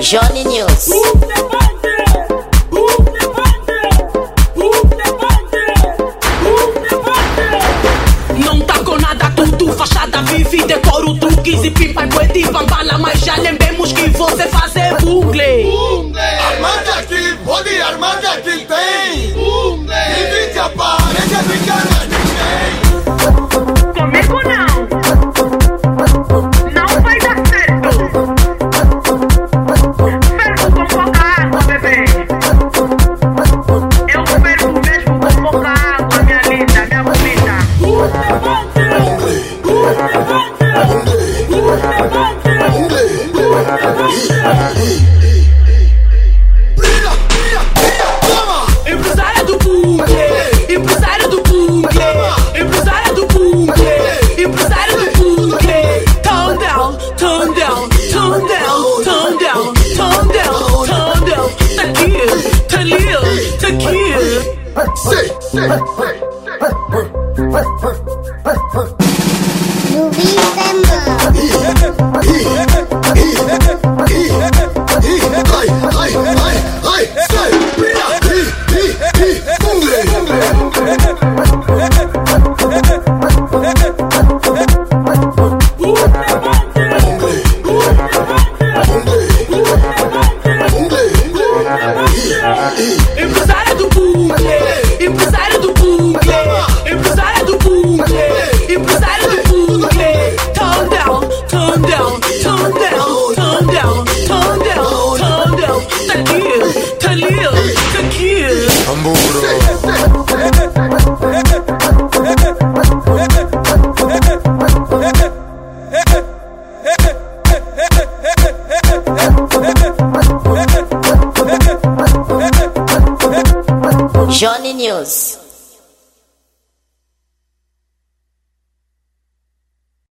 Johnny News. Não tá com nada, tudo fachada, vive, decoro, truques e pipa, e bambala, mas já lembremos que você fazer bugle. Armada aqui, pode armada aqui tem. Divide a parede, a brincadeira ninguém. Comigo não. Não vai dar certo. Fervo com pouca água, bebê. Eu fervo mesmo com pouca água, minha linda, minha bonita. Empresária do bugle, empresária do bugle, empresária do bugle, empresária do bugle. Turn down, turn down, turn down, turn down, turn down, turn down. Tá aqui, tá ali, tá aqui. Sei. Empresária do bugle, empresária do bugle, empresária do bugle, empresária do bugle. Turn down, turn down, turn down, turn down, turn down, turn down. Tá aqui, tá ali, tá aqui. Johnny News.